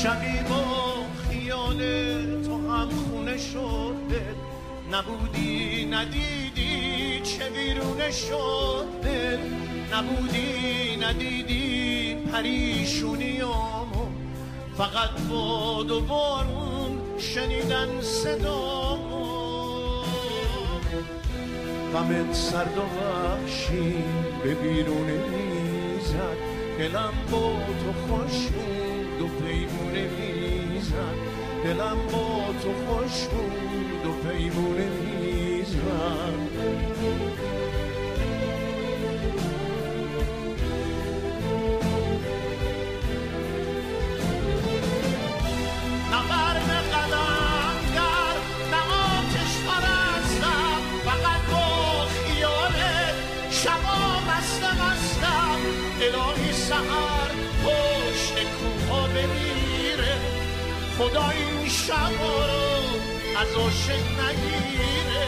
شقیق و خیال تو هم خونه شد دل، نبودی ندیدی چه ویرونه شد دل، نبودی ندیدی پریشونیامو، فقط باد و بارون شنیدن صدامو. غمت سرد و وحشی به بیرونه میزد، دلم با تو خوش بود و پیمونه میزد، دلم با تو خوش بود و پیمونه میزد. الهی سحر پشت کوها بمیره، خدا این شبا رو از عاشق نگیره.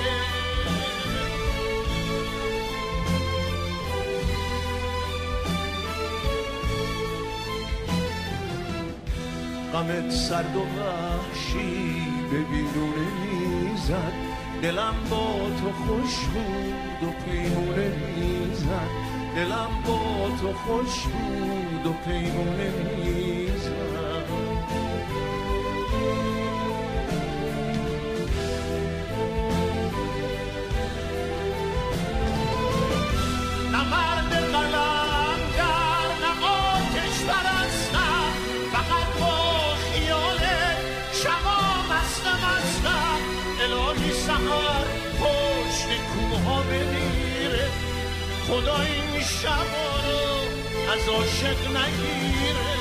غمت سرد و وحشی به بیرونه میزد، دلم با تو خوش بود و پیمونه میزد، دلم با تو خوش بود و پیمونه میزد. نه مرد قلمگر نه آتش پرستم، فقط با خیال شما مستم. الهی سحر پشت کوها بمیره، خدا این شبا رو از عاشق نگیره.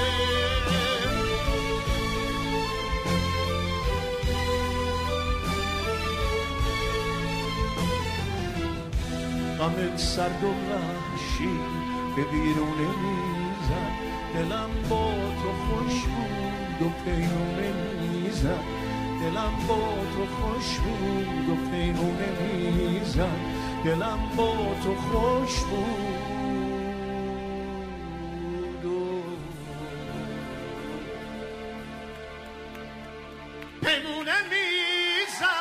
غمت سرد و وحشی به بیرونه میزد، دلم با تو خوش بود و پیمونه میزد، دلم با تو خوش بود و پیمونه میزد، دلم با تو خوش بود و پیمونه میزد.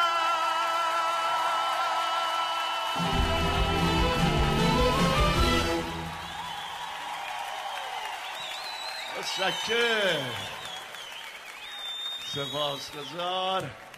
متشکرم، سپاسگزار.